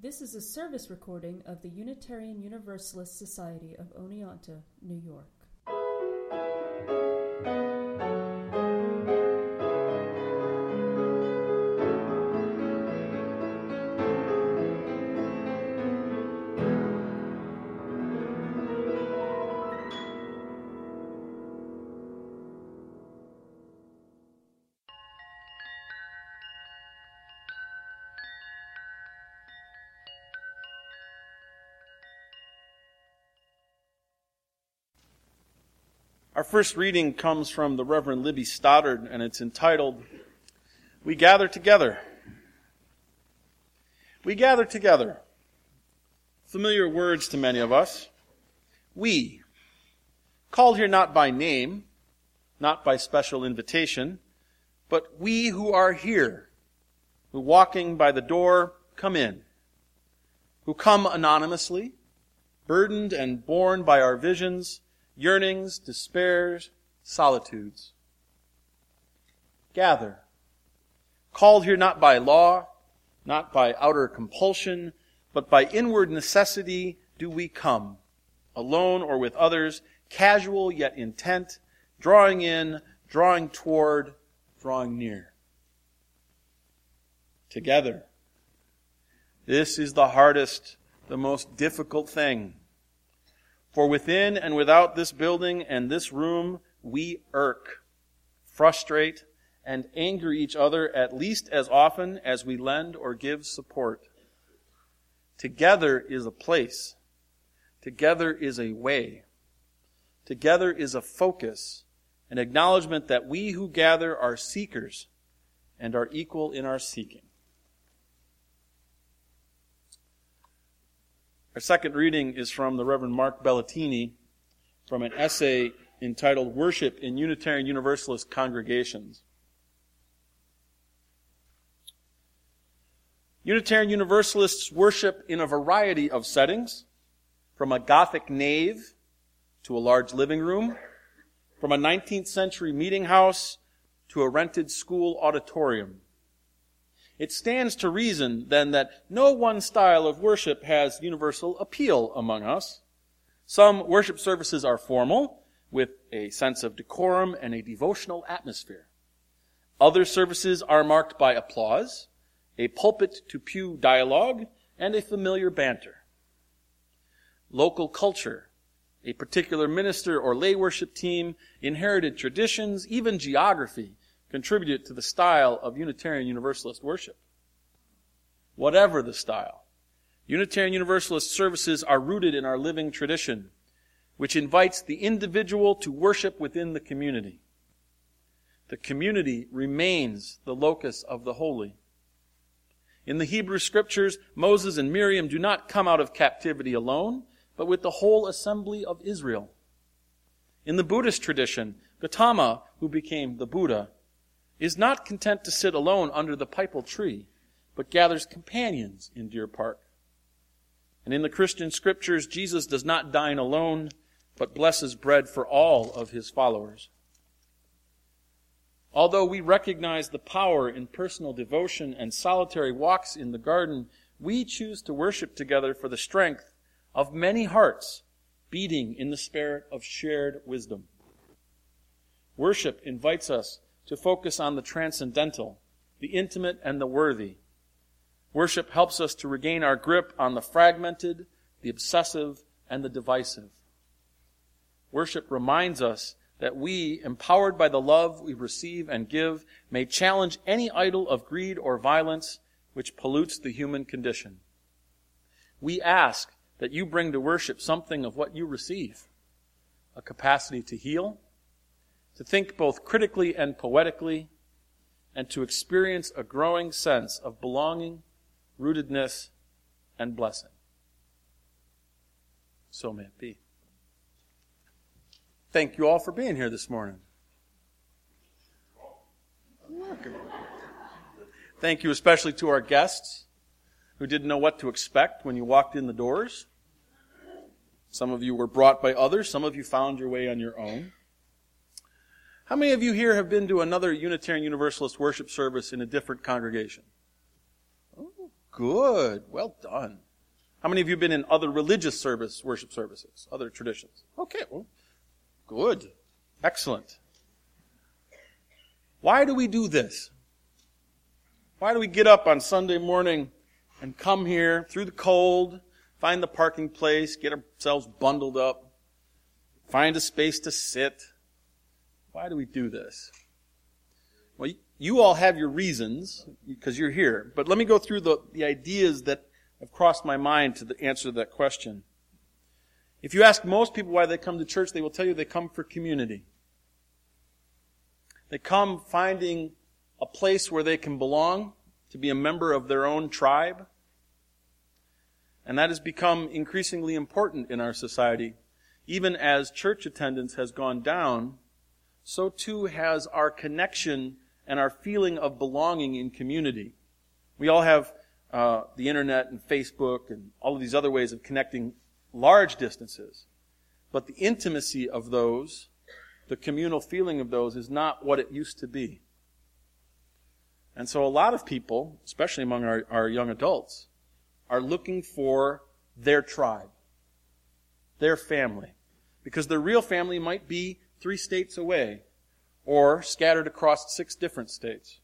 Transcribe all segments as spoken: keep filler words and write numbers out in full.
This is a service recording of the Unitarian Universalist Society of Oneonta, New York. Our first reading comes from the Reverend Libby Stoddard, and it's entitled, We Gather Together. We gather together. Familiar words to many of us. We, called here not by name, not by special invitation, but we who are here, who walking by the door come in, who come anonymously, burdened and borne by our visions, yearnings, despairs, solitudes. Gather. Called here not by law, not by outer compulsion, but by inward necessity do we come, alone or with others, casual yet intent, drawing in, drawing toward, drawing near. Together. This is the hardest, the most difficult thing. For within and without this building and this room, we irk, frustrate, and anger each other at least as often as we lend or give support. Together is a place. Together is a way. Together is a focus, an acknowledgement that we who gather are seekers and are equal in our seeking. Our second reading is from the Reverend Mark Bellatini from an essay entitled Worship in Unitarian Universalist Congregations. Unitarian Universalists worship in a variety of settings, from a Gothic nave to a large living room, from a nineteenth century meeting house to a rented school auditorium. It stands to reason, then, that no one style of worship has universal appeal among us. Some worship services are formal, with a sense of decorum and a devotional atmosphere. Other services are marked by applause, a pulpit-to-pew dialogue, and a familiar banter. Local culture, a particular minister or lay worship team, inherited traditions, even geography, contributed to the style of Unitarian Universalist worship. Whatever the style, Unitarian Universalist services are rooted in our living tradition, which invites the individual to worship within the community. The community remains the locus of the holy. In the Hebrew Scriptures, Moses and Miriam do not come out of captivity alone, but with the whole assembly of Israel. In the Buddhist tradition, Gautama, who became the Buddha, is not content to sit alone under the pipal tree, but gathers companions in Deer Park. And in the Christian Scriptures, Jesus does not dine alone, but blesses bread for all of his followers. Although we recognize the power in personal devotion and solitary walks in the garden, we choose to worship together for the strength of many hearts beating in the spirit of shared wisdom. Worship invites us to focus on the transcendental, the intimate, and the worthy. Worship helps us to regain our grip on the fragmented, the obsessive, and the divisive. Worship reminds us that we, empowered by the love we receive and give, may challenge any idol of greed or violence which pollutes the human condition. We ask that you bring to worship something of what you receive, a capacity to heal, to think both critically and poetically, and to experience a growing sense of belonging, rootedness, and blessing. So may it be. Thank you all for being here this morning. Thank you especially to our guests who didn't know what to expect when you walked in the doors. Some of you were brought by others. Some of you found your way on your own. How many of you here have been to another Unitarian Universalist worship service in a different congregation? Oh, Good. Well done. How many of you have been in other religious service, worship services, other traditions? Okay, well, good. Excellent. Why do we do this? Why do we get up on Sunday morning and come here through the cold, find the parking place, get ourselves bundled up, find a space to sit? Why do we do this? Well, you all have your reasons because you're here, but let me go through the, the ideas that have crossed my mind to the answer to that question. If you ask most people why they come to church, they will tell you they come for community. They come finding a place where they can belong, to be a member of their own tribe. And that has become increasingly important in our society. Even as church attendance has gone down, so too has our connection and our feeling of belonging in community. We all have uh, the internet and Facebook and all of these other ways of connecting large distances. But the intimacy of those, the communal feeling of those, is not what it used to be. And so a lot of people, especially among our, our young adults, are looking for their tribe, their family. Because their real family might be three states away or scattered across six different states.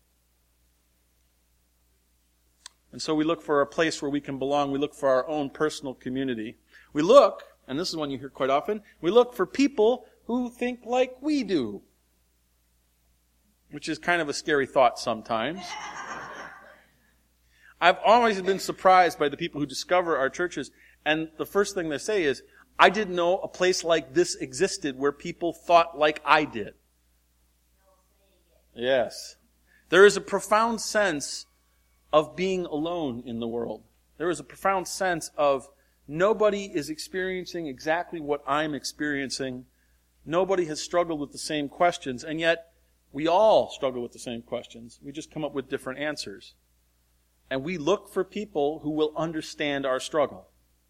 And so we look for a place where we can belong. We look for our own personal community. We look, and this is one you hear quite often, we look for people who think like we do. Which is kind of a scary thought sometimes. I've always been surprised by the people who discover our churches, and the first thing they say is, I didn't know a place like this existed where people thought like I did. Yes. There is a profound sense of being alone in the world. There is a profound sense of nobody is experiencing exactly what I'm experiencing. Nobody has struggled with the same questions, and yet we all struggle with the same questions. We just come up with different answers. And we look for people who will understand our struggle.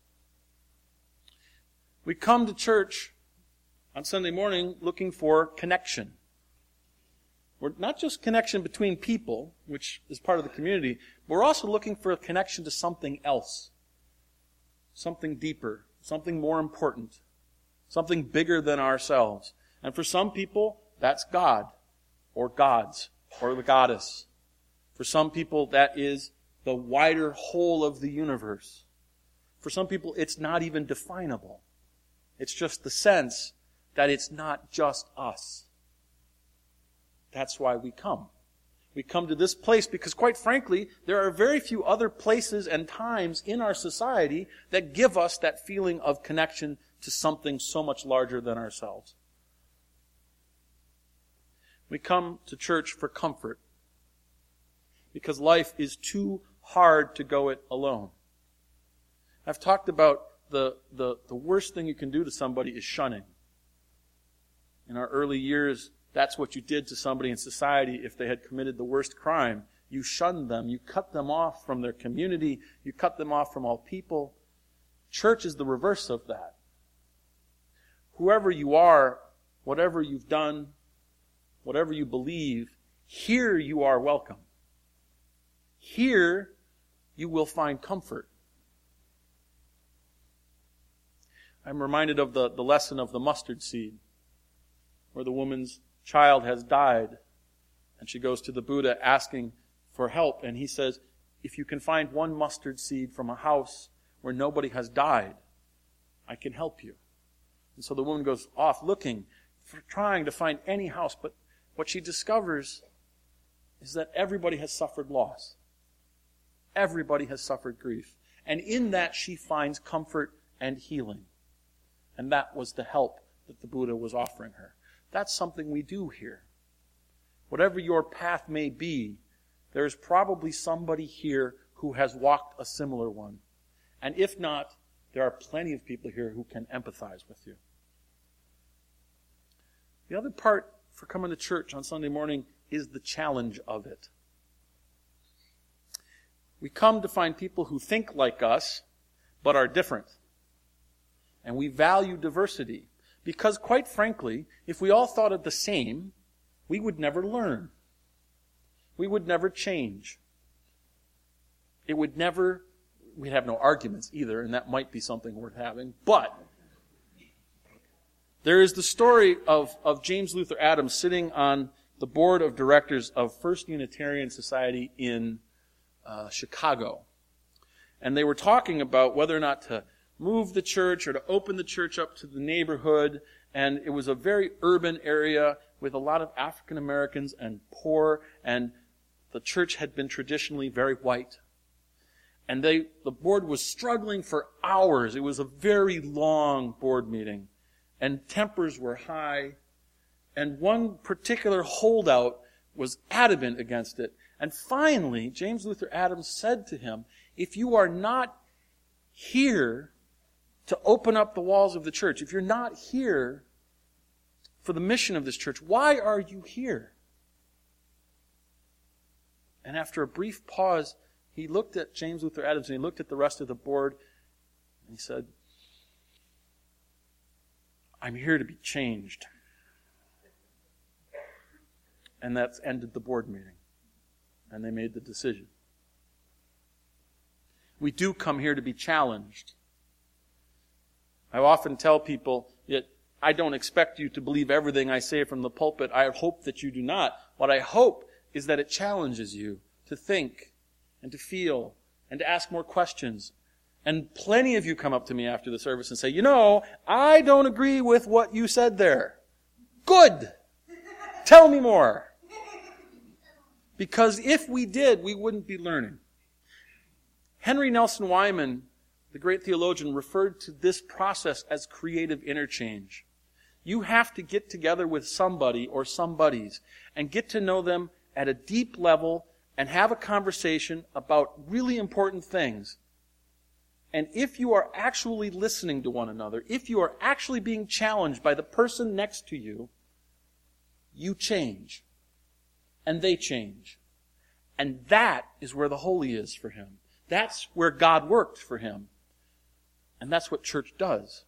We come to church on Sunday morning looking for connection. We're not just connection between people, which is part of the community, but we're also looking for a connection to something else. Something deeper, something more important, something bigger than ourselves. And for some people, that's God. Or gods, or the goddess. For some people, that is the wider whole of the universe. For some people, it's not even definable. It's just the sense that it's not just us. That's why we come. We come to this place because, quite frankly, there are very few other places and times in our society that give us that feeling of connection to something so much larger than ourselves. We come to church for comfort because life is too hard to go it alone. I've talked about the, the, the worst thing you can do to somebody is shunning. In our early years, that's what you did to somebody in society if they had committed the worst crime. You shunned them. You cut them off from their community. You cut them off from all people. Church is the reverse of that. Whoever you are, whatever you've done, whatever you believe, here you are welcome. Here you will find comfort. I'm reminded of the, the lesson of the mustard seed, where the woman's child has died, and she goes to the Buddha asking for help, and he says, if you can find one mustard seed from a house where nobody has died, I can help you. And so the woman goes off looking, for trying to find any house, but what she discovers is that everybody has suffered loss. Everybody has suffered grief. And in that she finds comfort and healing. And that was the help that the Buddha was offering her. That's something we do here. Whatever your path may be, there is probably somebody here who has walked a similar one. And if not, there are plenty of people here who can empathize with you. The other part for coming to church on Sunday morning is the challenge of it. We come to find people who think like us, but are different. And we value diversity. Because, quite frankly, if we all thought of the same, we would never learn. We would never change. it would never, we'd have no arguments either, and that might be something worth having. But there is the story of, of James Luther Adams sitting on the board of directors of First Unitarian Society in uh, Chicago. And they were talking about whether or not to move the church or to open the church up to the neighborhood. And it was a very urban area with a lot of African Americans and poor, and the church had been traditionally very white. And they, the board was struggling for hours. It was a very long board meeting, and tempers were high. And one particular holdout was adamant against it. And finally, James Luther Adams said to him, if you are not here to open up the walls of the church, if you're not here for the mission of this church, why are you here? And after a brief pause, he looked at James Luther Adams and he looked at the rest of the board and he said, I'm here to be changed. And that's ended the board meeting. And they made the decision. We do come here to be challenged. I often tell people that I don't expect you to believe everything I say from the pulpit. I hope that you do not. What I hope is that it challenges you to think and to feel and to ask more questions. And plenty of you come up to me after the service and say, you know, I don't agree with what you said there. Good! Tell me more. Because if we did, we wouldn't be learning. Henry Nelson Wyman, the great theologian, referred to this process as creative interchange. You have to get together with somebody or somebodies and get to know them at a deep level and have a conversation about really important things. And if you are actually listening to one another, if you are actually being challenged by the person next to you, you change. And they change. And that is where the holy is for him. That's where God worked for him. And that's what church does.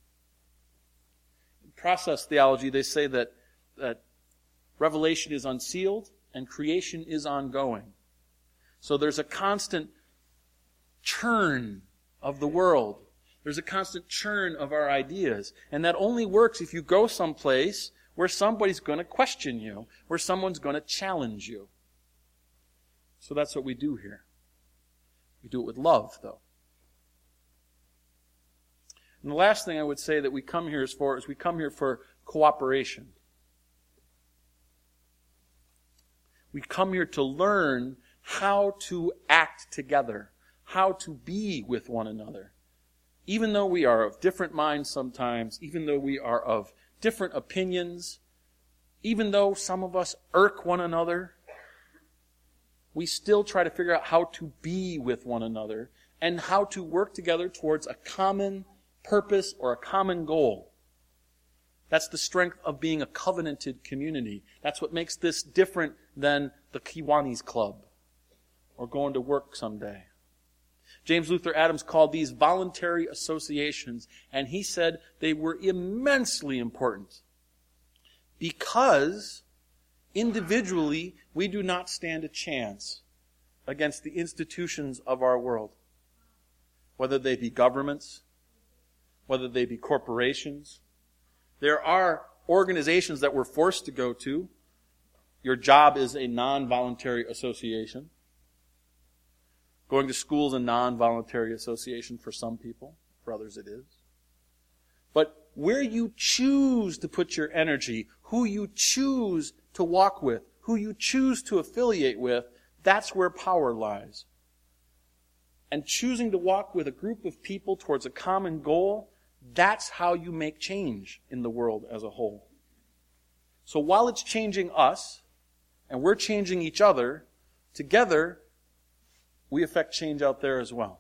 In process theology, they say that, that revelation is unsealed and creation is ongoing. So there's a constant churn of the world. There's a constant churn of our ideas. And that only works if you go someplace where somebody's going to question you, where someone's going to challenge you. So that's what we do here. We do it with love, though. And the last thing I would say that we come here is for is we come here for cooperation. We come here to learn how to act together, how to be with one another. Even though we are of different minds sometimes, even though we are of different opinions, even though some of us irk one another, we still try to figure out how to be with one another and how to work together towards a common purpose or a common goal. That's the strength of being a covenanted community. That's what makes this different than the Kiwanis Club or going to work someday. James Luther Adams called these voluntary associations, and he said they were immensely important because individually we do not stand a chance against the institutions of our world, whether they be governments, whether they be corporations. There are organizations that we're forced to go to. Your job is a non-voluntary association. Going to school is a non-voluntary association for some people. For others it is. But where you choose to put your energy, who you choose to walk with, who you choose to affiliate with, that's where power lies. And choosing to walk with a group of people towards a common goal, that's how you make change in the world as a whole. So while it's changing us, and we're changing each other, together, we affect change out there as well.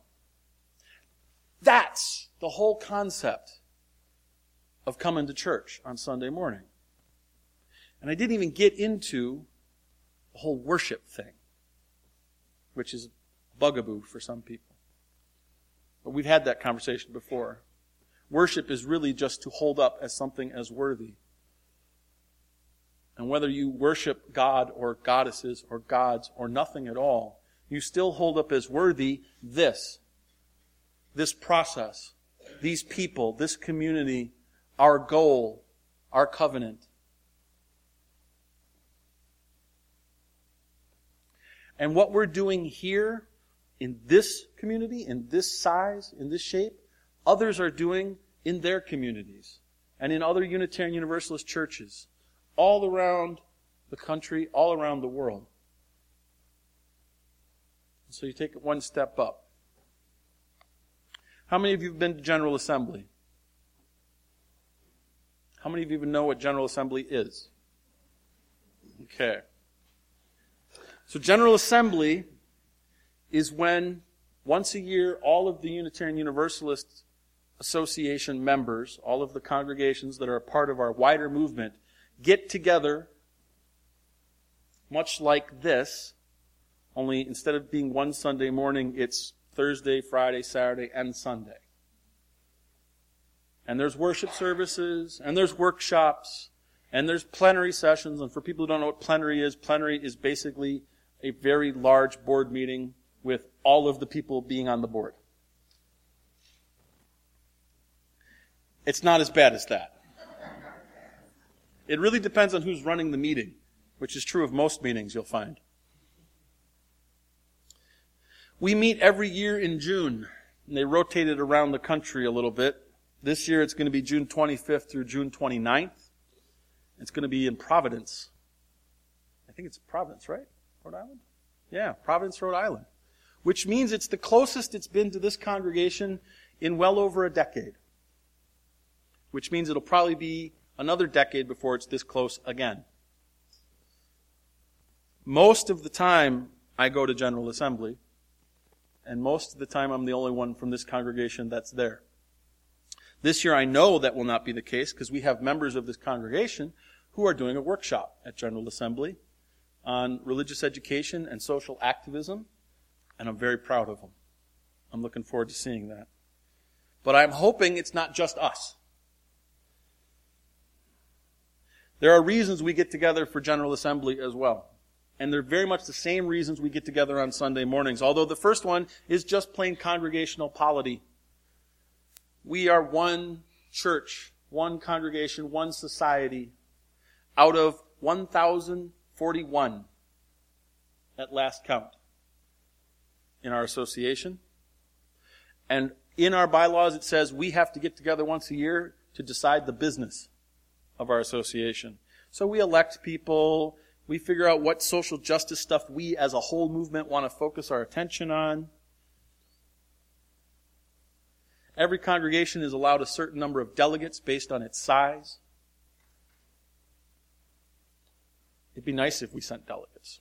That's the whole concept of coming to church on Sunday morning. And I didn't even get into the whole worship thing, which is a bugaboo for some people. But we've had that conversation before. Worship is really just to hold up as something as worthy. And whether you worship God or goddesses or gods or nothing at all, you still hold up as worthy this, this process, these people, this community, our goal, our covenant. And what we're doing here in this community, in this size, in this shape, others are doing in their communities and in other Unitarian Universalist churches all around the country, all around the world. So you take it one step up. How many of you have been to General Assembly? How many of you even know what General Assembly is? Okay. So General Assembly is when, once a year, all of the Unitarian Universalist Association members, all of the congregations that are a part of our wider movement, get together, much like this, only instead of being one Sunday morning, it's Thursday, Friday, Saturday, and Sunday. And there's worship services, and there's workshops, and there's plenary sessions. And for people who don't know what plenary is, plenary is basically a very large board meeting with all of the people being on the board. It's not as bad as that. It really depends on who's running the meeting, which is true of most meetings, you'll find. We meet every year in June, and they rotate it around the country a little bit. This year it's going to be June twenty-fifth through June twenty-ninth. It's going to be in Providence. I think it's Providence, right? Rhode Island? Yeah, Providence, Rhode Island. Which means it's the closest it's been to this congregation in well over a decade. Which means it'll probably be another decade before it's this close again. Most of the time I go to General Assembly, and most of the time I'm the only one from this congregation that's there. This year I know that will not be the case because we have members of this congregation who are doing a workshop at General Assembly on religious education and social activism, and I'm very proud of them. I'm looking forward to seeing that. But I'm hoping it's not just us. There are reasons we get together for General Assembly as well. And they're very much the same reasons we get together on Sunday mornings, although the first one is just plain congregational polity. We are one church, one congregation, one society out of one thousand forty-one at last count in our association. And in our bylaws it says we have to get together once a year to decide the business of our association. So we elect people, we figure out what social justice stuff we as a whole movement want to focus our attention on. Every congregation is allowed a certain number of delegates based on its size. It'd be nice if we sent delegates.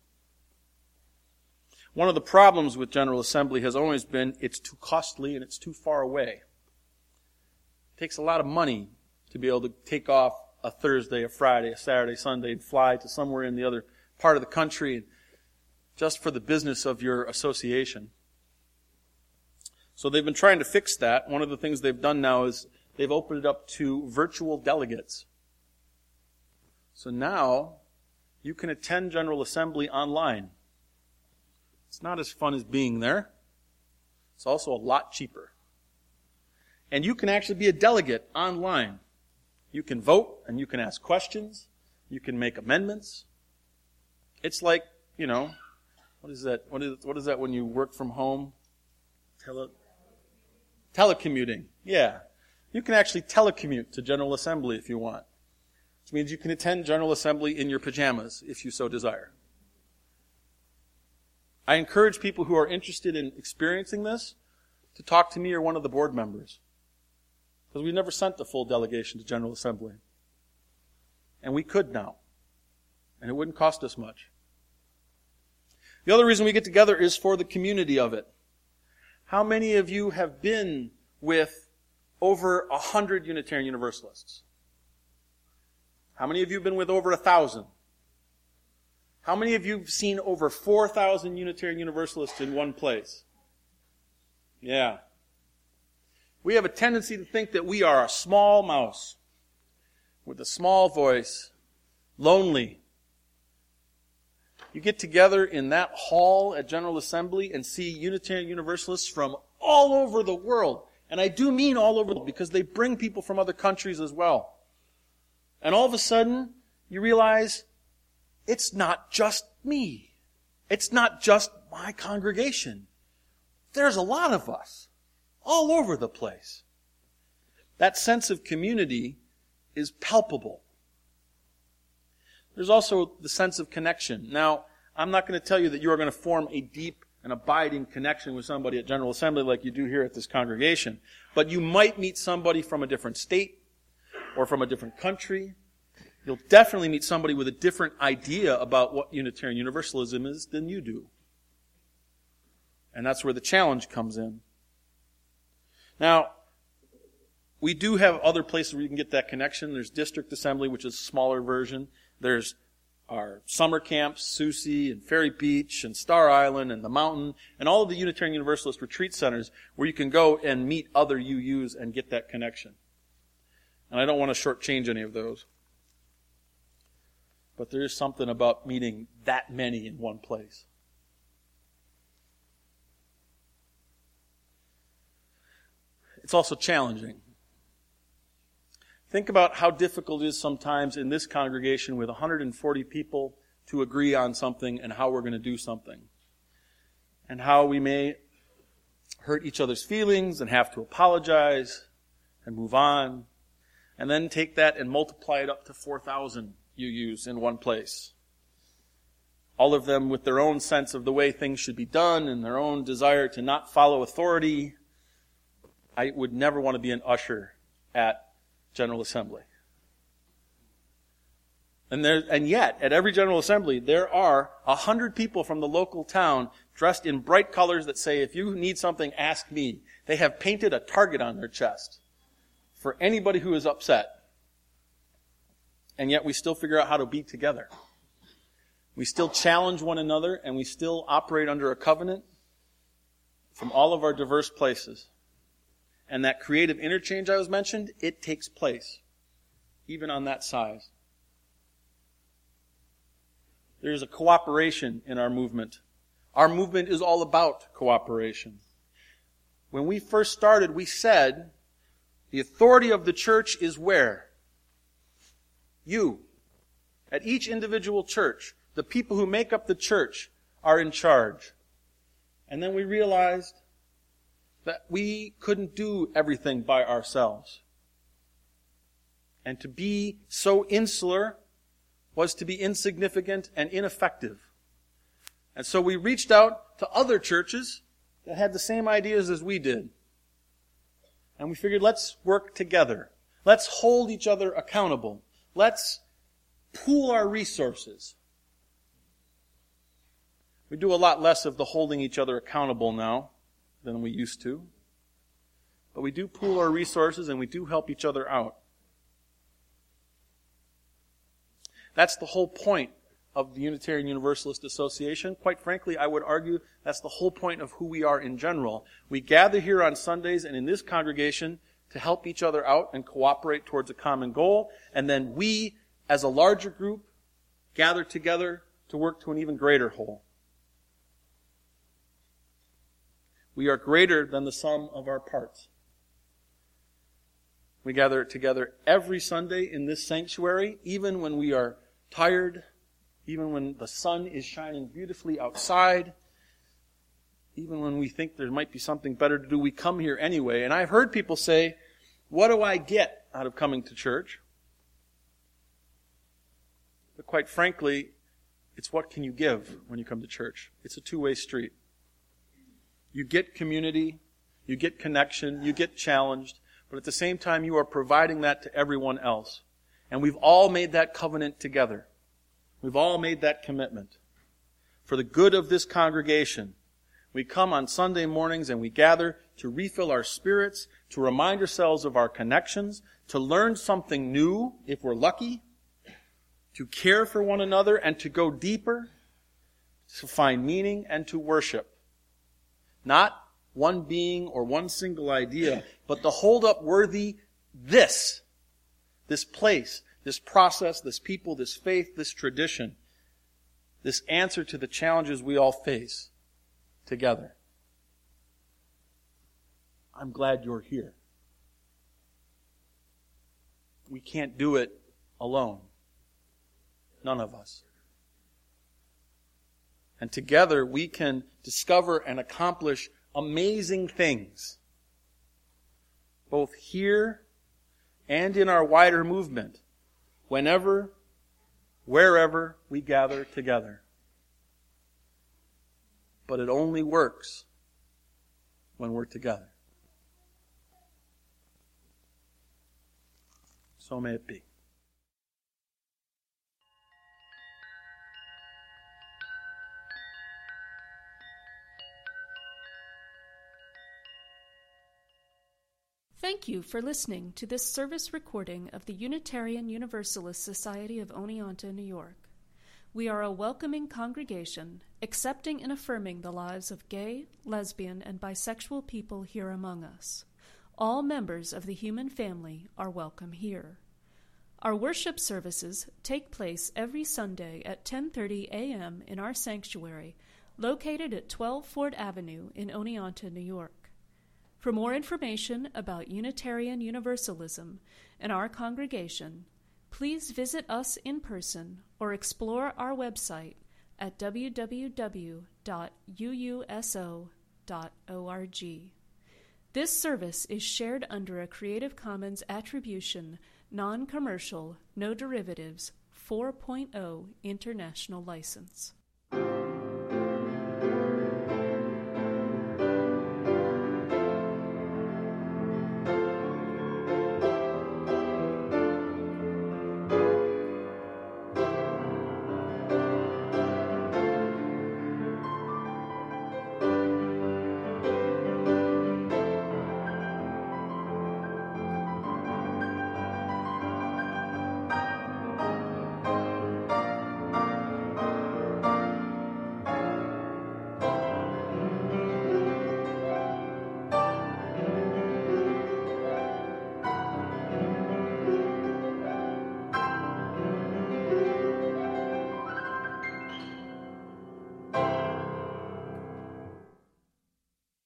One of the problems with General Assembly has always been it's too costly and it's too far away. It takes a lot of money to be able to take off a Thursday, a Friday, a Saturday, Sunday, and fly to somewhere in the other part of the country just for the business of your association. So they've been trying to fix that. One of the things they've done now is they've opened it up to virtual delegates. So now you can attend General Assembly online. It's not as fun as being there. It's also a lot cheaper. And you can actually be a delegate online. You can vote and you can ask questions. You can make amendments. It's like, you know, what is that? What is what is that when you work from home? Tele, telecommuting. Yeah. You can actually telecommute to General Assembly if you want. Which means you can attend General Assembly in your pajamas if you so desire. I encourage people who are interested in experiencing this to talk to me or one of the board members. Because we've never sent the full delegation to General Assembly. And we could now. And it wouldn't cost us much. The other reason we get together is for the community of it. How many of you have been with over a hundred Unitarian Universalists? How many of you have been with over a thousand? How many of you have seen over four thousand Unitarian Universalists in one place? Yeah. We have a tendency to think that we are a small mouse with a small voice, lonely. You get together in that hall at General Assembly and see Unitarian Universalists from all over the world. And I do mean all over the world because they bring people from other countries as well. And all of a sudden, you realize it's not just me. It's not just my congregation. There's a lot of us all over the place. That sense of community is palpable. There's also the sense of connection. Now, I'm not going to tell you that you are going to form a deep and abiding connection with somebody at General Assembly like you do here at this congregation. But you might meet somebody from a different state or from a different country. You'll definitely meet somebody with a different idea about what Unitarian Universalism is than you do. And that's where the challenge comes in. Now, we do have other places where you can get that connection. There's District Assembly, which is a smaller version. There's our summer camps, Susie and Ferry Beach and Star Island and the Mountain, and all of the Unitarian Universalist retreat centers where you can go and meet other U Us and get that connection. And I don't want to shortchange any of those. But there is something about meeting that many in one place. It's also challenging. Think about how difficult it is sometimes in this congregation with one hundred forty people to agree on something and how we're going to do something. And how we may hurt each other's feelings and have to apologize and move on. And then take that and multiply it up to four thousand U Us in one place. All of them with their own sense of the way things should be done and their own desire to not follow authority. I would never want to be an usher at General Assembly. And there, and yet, at every General Assembly, there are a hundred people from the local town dressed in bright colors that say, if you need something, ask me. They have painted a target on their chest for anybody who is upset. And yet we still figure out how to be together. We still challenge one another, and we still operate under a covenant from all of our diverse places. And that creative interchange I was mentioned, it takes place, even on that size. There's a cooperation in our movement. Our movement is all about cooperation. When we first started, we said, the authority of the church is where? You. At each individual church, the people who make up the church are in charge. And then we realized that we couldn't do everything by ourselves. And to be so insular was to be insignificant and ineffective. And so we reached out to other churches that had the same ideas as we did. And we figured, let's work together. Let's hold each other accountable. Let's pool our resources. We do a lot less of the holding each other accountable now than we used to. But we do pool our resources and we do help each other out. That's the whole point of the Unitarian Universalist Association. Quite frankly, I would argue that's the whole point of who we are in general. We gather here on Sundays and in this congregation to help each other out and cooperate towards a common goal. And then we, as a larger group, gather together to work to an even greater whole. We are greater than the sum of our parts. We gather together every Sunday in this sanctuary, even when we are tired, even when the sun is shining beautifully outside, even when we think there might be something better to do, we come here anyway. And I've heard people say, what do I get out of coming to church? But quite frankly, it's what can you give when you come to church? It's a two-way street. You get community, you get connection, you get challenged, but at the same time you are providing that to everyone else. And we've all made that covenant together. We've all made that commitment. For the good of this congregation, we come on Sunday mornings and we gather to refill our spirits, to remind ourselves of our connections, to learn something new, if we're lucky, to care for one another and to go deeper, to find meaning and to worship. Not one being or one single idea, but to hold up worthy this, this place, this process, this people, this faith, this tradition this answer to the challenges we all face together. I'm glad you're here. We can't do it alone. None of us. And together we can discover and accomplish amazing things, both here and in our wider movement, whenever, wherever we gather together. But it only works when we're together. So may it be. Thank you for listening to this service recording of the Unitarian Universalist Society of Oneonta, New York. We are a welcoming congregation, accepting and affirming the lives of gay, lesbian, and bisexual people here among us. All members of the human family are welcome here. Our worship services take place every Sunday at ten thirty a.m. in our sanctuary, located at twelve Ford Avenue in Oneonta, New York. For more information about Unitarian Universalism and our congregation, please visit us in person or explore our website at w w w dot u u s o dot org. This service is shared under a Creative Commons Attribution, Non-Commercial, No Derivatives four point oh International License.